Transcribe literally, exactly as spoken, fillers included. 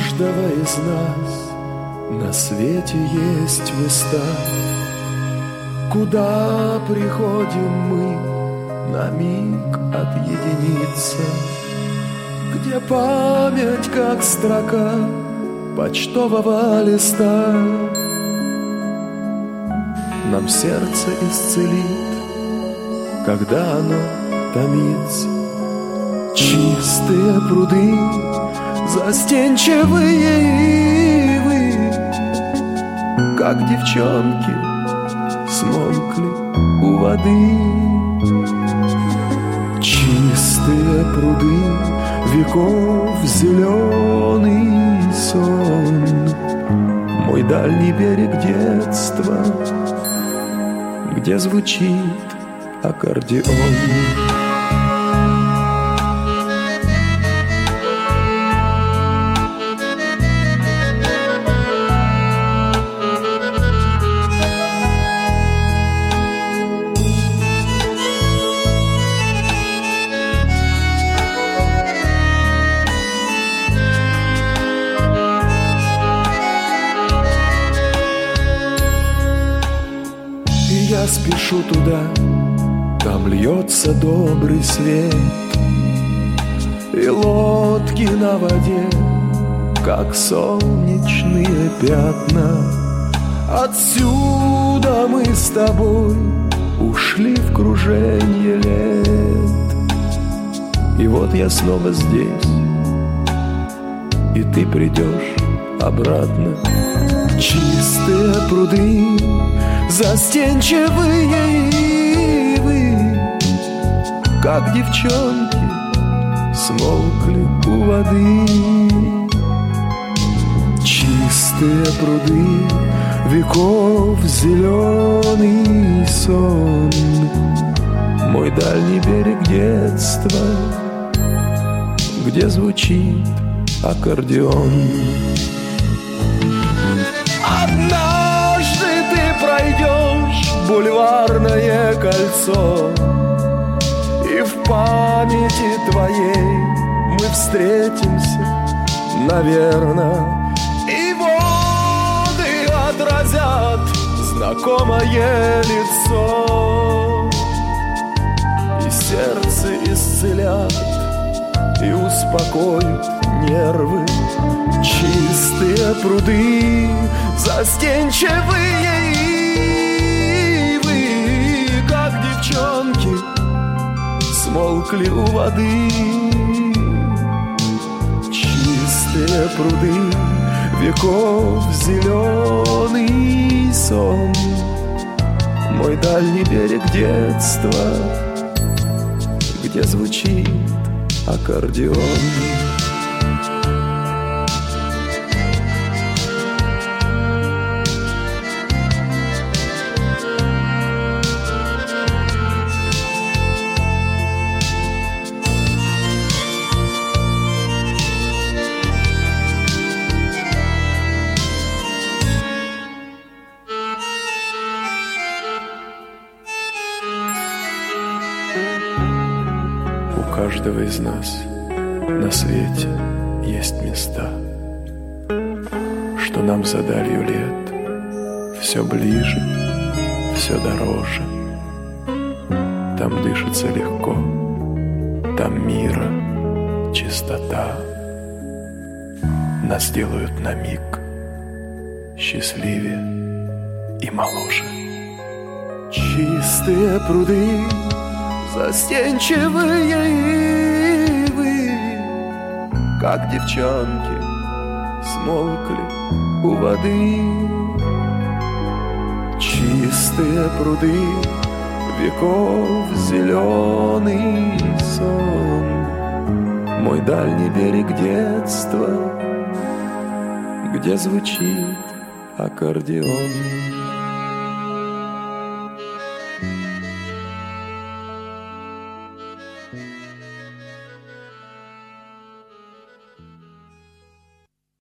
каждого из нас на свете есть места, куда приходим мы на миг отъединиться, где память, как строка почтового листа, нам сердце исцелит, когда оно томится. Чистые пруды, застенчивые ивы, как девчонки, смолкли у воды. Чистые пруды, веков зеленый сон, мой дальний берег детства, где звучит аккордеон. Я спешу туда, там льется добрый свет, и лодки на воде, как солнечные пятна. Отсюда мы с тобой ушли в круженье лет, и вот я снова здесь, и ты придешь обратно. Чистые пруды, застенчивые ивы, как девчонки, смолкли у воды. Чистые пруды, веков зеленый сон, мой дальний берег детства, где звучит аккордеон. Однажды ты пройдешь бульварное кольцо, и в памяти твоей мы встретимся, наверно, и воды отразят знакомое лицо, и сердце исцелят, и успокоят нервы. Чистые пруды, застенчивые ивы, как девчонки, смолкли у воды. Чистые пруды, веков зеленый сон, мой дальний берег детства, где звучит аккордеон. У каждого из нас на свете есть места, что нам за далью лет все ближе, все дороже. Там дышится легко, там мира чистота. Нас делают на миг счастливее и моложе. Чистые пруды, застенчивые ивы, как девчонки, смолкли у воды. Чистые пруды, веков зеленый сон, мой дальний берег детства, где звучит аккордеон.